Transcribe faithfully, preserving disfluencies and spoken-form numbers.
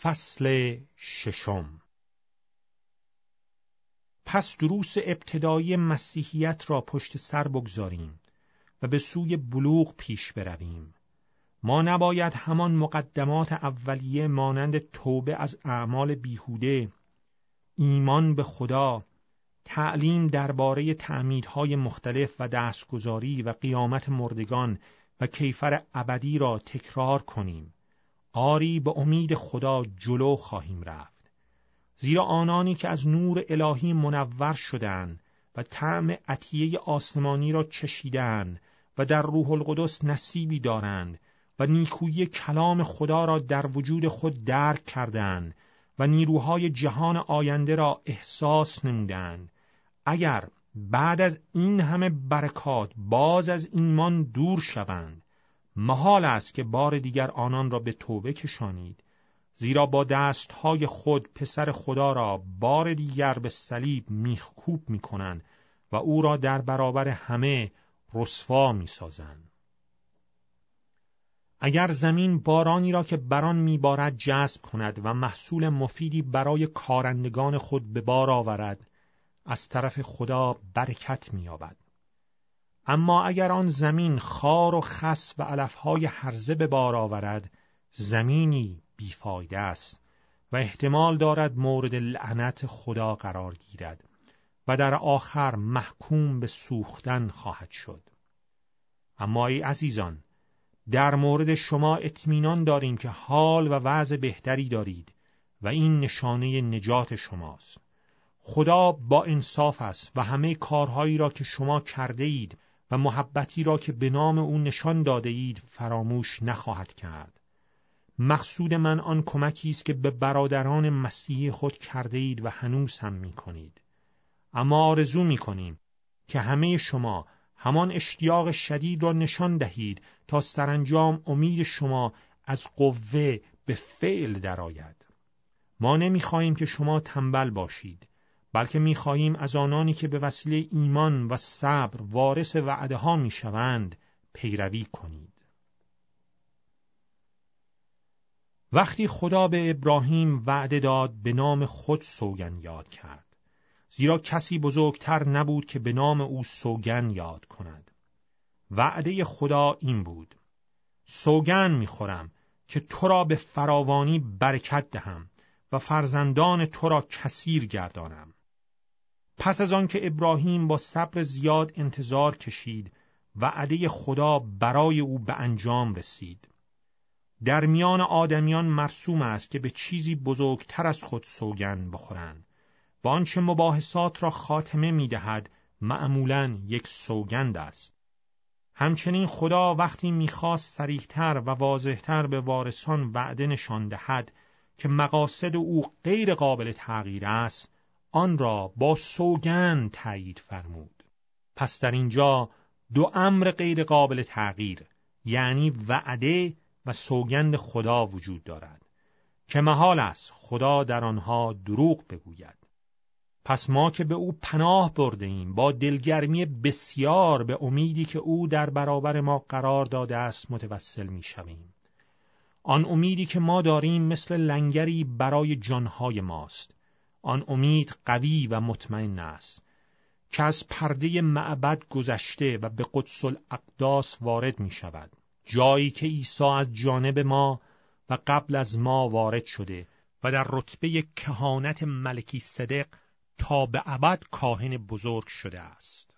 فصل ششم. پس دروس ابتدایی مسیحیت را پشت سر بگذاریم و به سوی بلوغ پیش برویم. ما نباید همان مقدمات اولیه مانند توبه از اعمال بیهوده، ایمان به خدا، تعلیم درباره تعمیدهای مختلف و دستگذاری و قیامت مردگان و کیفر ابدی را تکرار کنیم. آری به امید خدا جلو خواهیم رفت، زیرا آنانی که از نور الهی منور شدند و طعم عطیه آسمانی را چشیدند و در روح القدس نصیبی دارند و نیکویی کلام خدا را در وجود خود درک کردند و نیروهای جهان آینده را احساس نمودند، اگر بعد از این همه برکات باز از ایمان دور شوند، محال است که بار دیگر آنان را به توبه کشانید، زیرا با دستهای خود پسر خدا را بار دیگر به صلیب میخکوب میکنند و او را در برابر همه رسوا میسازند. اگر زمین بارانی را که بران میبارد جذب کند و محصول مفیدی برای کارندگان خود به بار آورد، از طرف خدا برکت می‌یابد. اما اگر آن زمین خار و خس و علفهای هرزه به بار آورد، زمینی بیفایده است و احتمال دارد مورد لعنت خدا قرار گیرد و در آخر محکوم به سوختن خواهد شد. اما ای عزیزان، در مورد شما اطمینان داریم که حال و وضع بهتری دارید و این نشانه نجات شماست. خدا با انصاف است و همه کارهایی را که شما کرده اید و محبتی را که به نام او نشان داده اید فراموش نخواهد کرد. مقصود من آن کمکی است که به برادران مسیحی خود کرده اید و هنوز هم می کنید. اما آرزو می کنیم که همه شما همان اشتیاق شدید را نشان دهید تا سرانجام امید شما از قوه به فعل درآید. ما نمی خواهیم که شما تنبل باشید، بلکه می‌خواهیم از آنانی که به وسیله ایمان و صبر وارث وعده ها می‌شوند پیروی کنید. وقتی خدا به ابراهیم وعده داد، به نام خود سوگند یاد کرد، زیرا کسی بزرگتر نبود که به نام او سوگند یاد کند. وعده خدا این بود: سوگند می‌خورم که تو را به فراوانی برکت دهم و فرزندان تو را کثیر گردانم. پس از آن که ابراهیم با صبر زیاد انتظار کشید، وعده خدا برای او به انجام رسید. در میان آدمیان مرسوم است که به چیزی بزرگتر از خود سوگند بخورند و آنچه مباحثات را خاتمه می‌دهد معمولاً یک سوگند است. همچنین خدا وقتی می‌خواست صریح‌تر و واضح‌تر به وارثان وعده نشان دهد که مقاصد او غیر قابل تغییر است، آن را با سوگند تایید فرمود. پس در اینجا دو امر غیر قابل تغییر، یعنی وعده و سوگند خدا وجود دارد که محال است خدا در آنها دروغ بگوید. پس ما که به او پناه برده ایم با دلگرمی بسیار به امیدی که او در برابر ما قرار داده است متوسل می شویم. آن امیدی که ما داریم مثل لنگری برای جانهای ماست. آن امید قوی و مطمئن است که از پرده معبد گذشته و به قدس الاقداس وارد می شود، جایی که عیسی از جانب ما و قبل از ما وارد شده و در رتبه کهانت ملکی صدق تا به ابد کاهن بزرگ شده است.